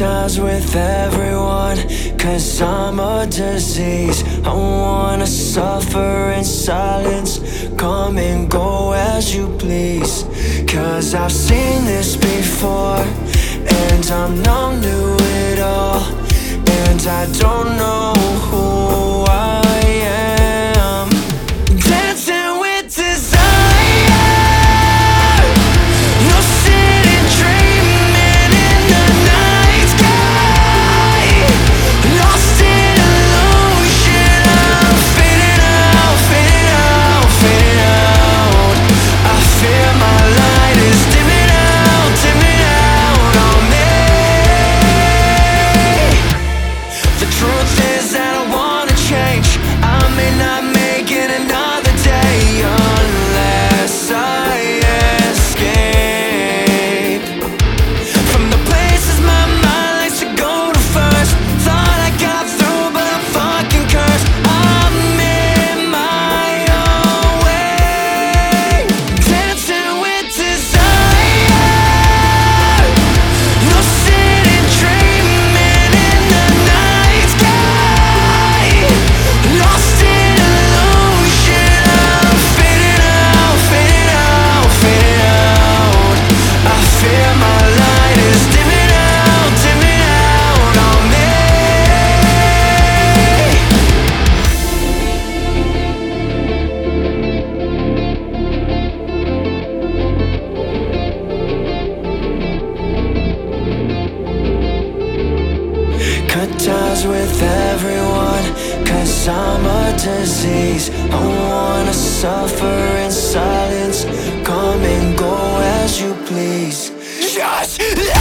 ties with everyone, 'cause I'm a disease. I wanna suffer in silence, come and go as you please. 'Cause I've seen this before, and I'm numb to it all, and I don't know who I am. Dancing with desire, no sitting dreaming in the night sky, lost in illusion. I'm fading out, fading out, fading out. I fear my light is dimming out on me. The truth is that I wanna change. I may not make it another day unless I escape from the places my mind likes to go to first. Thought I got through, but I'm fucking cursed. I'm in my own way, dancing with desire, no sitting dreaming in the night sky, lost in illusion. I'm fading out, fading out, fading out. I fear my light is dimming out on me. Cut ties with everyone, 'cause I'm a disease. I wanna suffer in silence, come and go as you please. Just